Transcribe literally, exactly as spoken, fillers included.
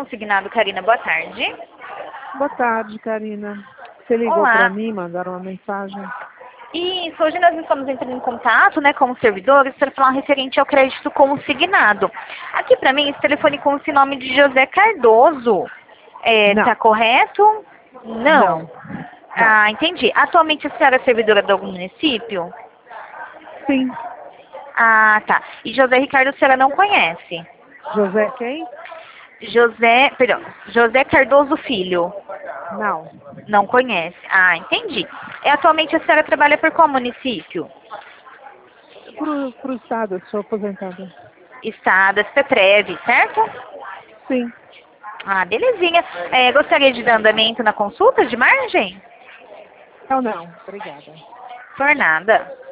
Consignado, Karina. Boa tarde. Boa tarde, Karina. Você ligou Olá. para mim, mandaram uma mensagem? Isso, hoje nós estamos entrando em contato, né, como servidores, para falar referente ao crédito consignado. Aqui para mim, esse telefone com esse nome de José Cardoso. É, Não. tá correto? Não. Não. Ah, entendi. Atualmente a senhora é servidora de algum município? Sim. Ah, tá. E José Ricardo a senhora não conhece? José quem? José, perdão, José Cardoso Filho. Não. Não conhece. Ah, entendi. E atualmente a senhora trabalha por qual município? Pro, pro estado, eu sou aposentada. Estado, CETREV, certo? Sim. Ah, belezinha. É, gostaria de dar andamento na consulta de margem? Não, não. Obrigada. Por nada.